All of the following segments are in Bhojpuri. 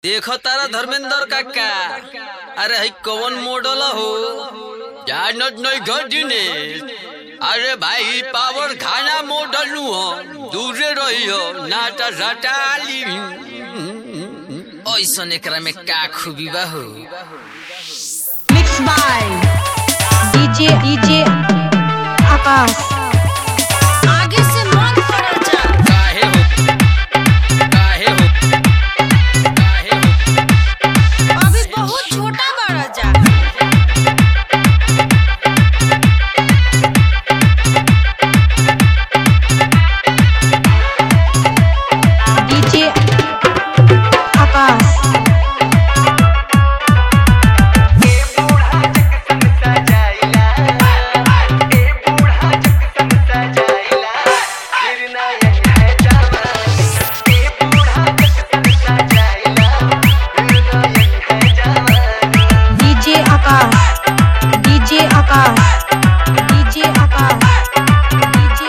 देखो तारा धर्मेंद्र काका, अरे है कौन मॉडल हो जानत नहीं घटिने। अरे भाई पावर खाना मॉडल नु हो, दूरे रही हो नाटा सटाली ऐसा एकरा में का खूबी बा हो। Mix by DJ Akash. आगे से मन पड़ा जा काहे हो अभी बहुत छोटा बड़ा जा। DJ Akash. DJ Akash. DJ Akash. DJ Akash. DJ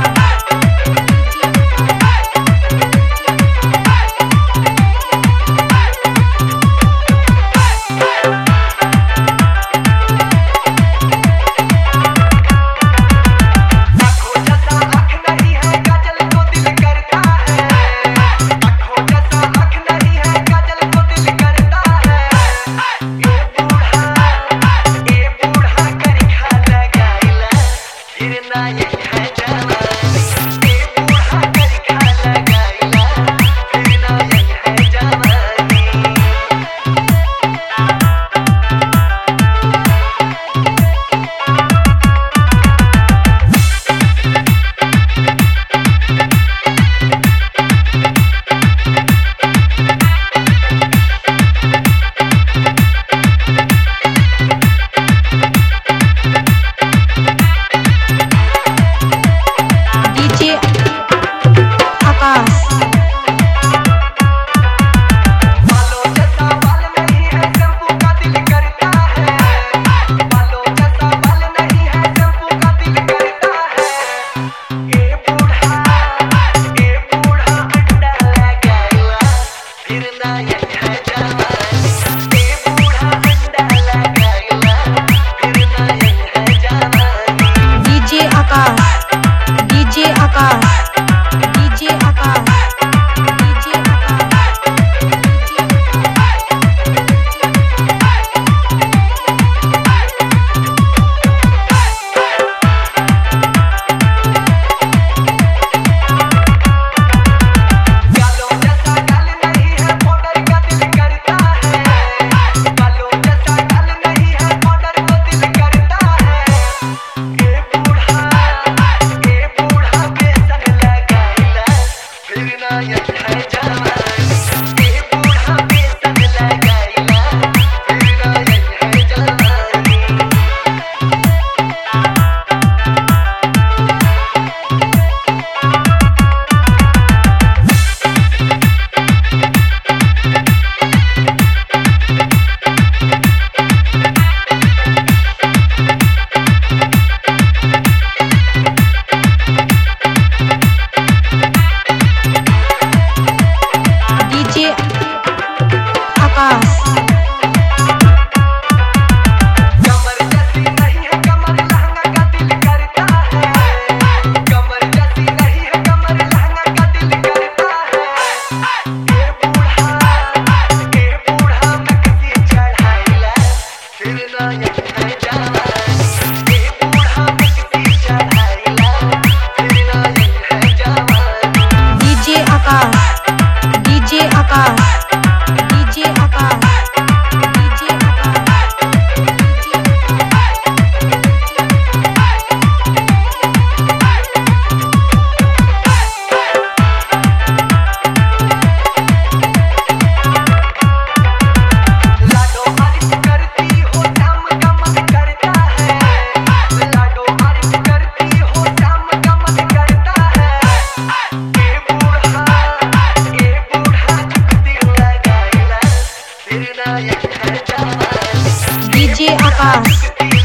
DJ Akash.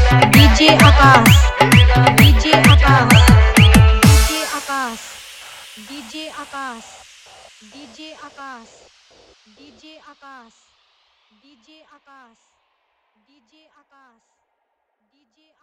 DJ Akash. DJ Akash. DJ Akash. DJ Akash. DJ Akash. DJ DJ Akash DJ Akash DJ Akash DJ